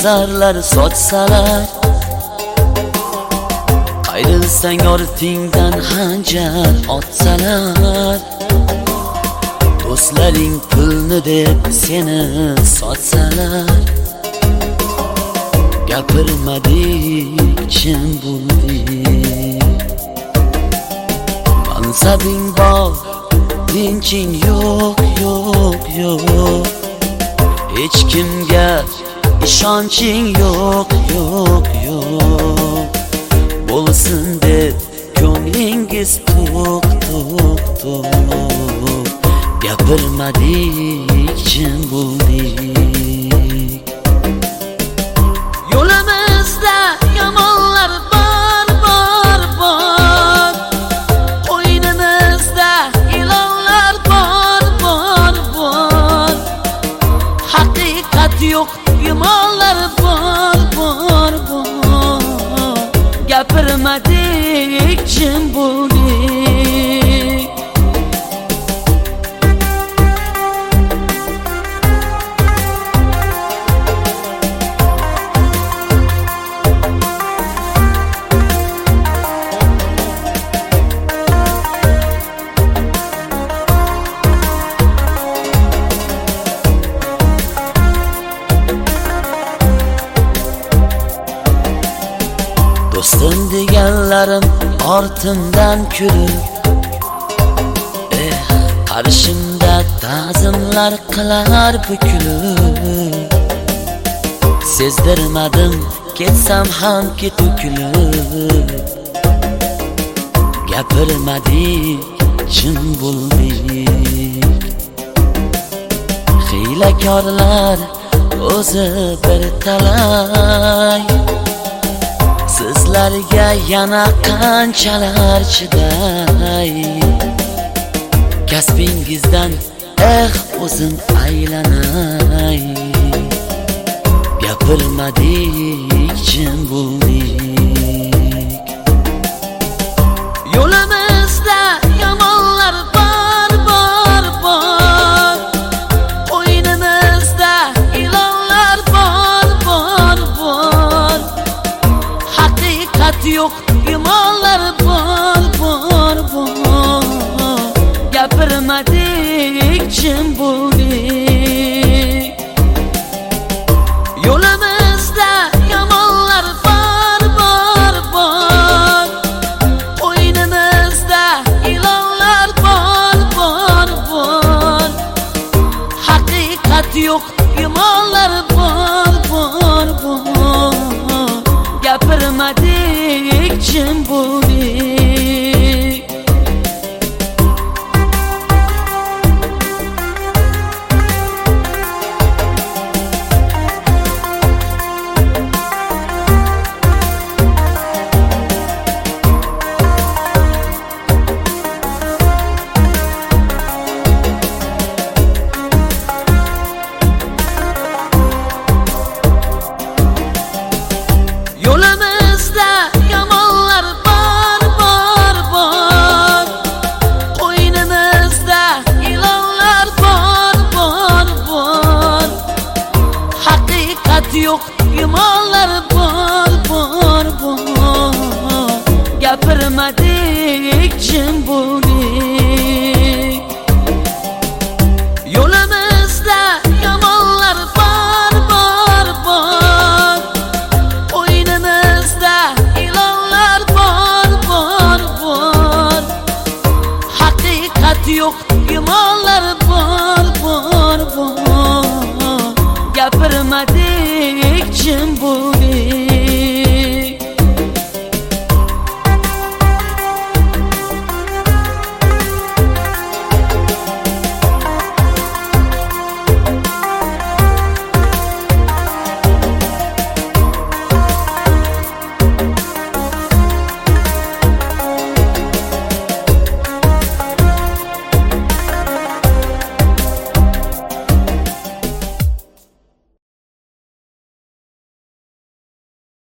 zarlar sochsalar, ayrilsang ortingdan hanjar otsalar, do'stlaring pulni deb seni sotsalar, gapirmadik chin bo'ldik. Mansabing bor, tinching yo'q, yo'q, yo'q. Hech kimga ishonching yo'q, yo'q, yo'q. Bo'lsin deb ko'nglingiz to'q, to'q, to'q. Gapirmadik chin bo'ldik. Yo'limizda yomonlar bor, bor, bor. Qo'ynimizda ilonlar bor, bor, bor. Haqiqat yo'q, yomonlar bor, bor, bor. Gapirmadik chin bo'ldik. Do'stim deganlarim ortimdan kulib, qarshimda ta'zimlar qilar bukilib. Sezdirmadim ketsam ham ketukilib. Gapirmadik chin bo'ldik. Hiylakorlar o'zi bir talay, sizlarga yana qanchalar chiday. Kasbingizdan o'zim aylanay. Gapirmadik chin bo'ldik. Yo'limizda yomonlar bor, bor, bor. Qo'ynimizda ilonlar bor, bor, bor. Haqiqat yo'q, yomonlar bor, bor, bor. Gapirmadik chin bo'ldik. Yo'limizda yomonlar bor, bor, bor. Qo'ynimizda ilonlar bor, bor, bor. Haqiqat yo'q, yomonlar bor, bor, bor. Gapirmadik chin bo'ldik. Yo'limizda yomonlar bor, bor, bor. Qo'ynimizda ilonlar bor, bor, bor. Haqiqat yo'q, yomonlar bor, bor, bor. Gapirmadik chin bo'ldik.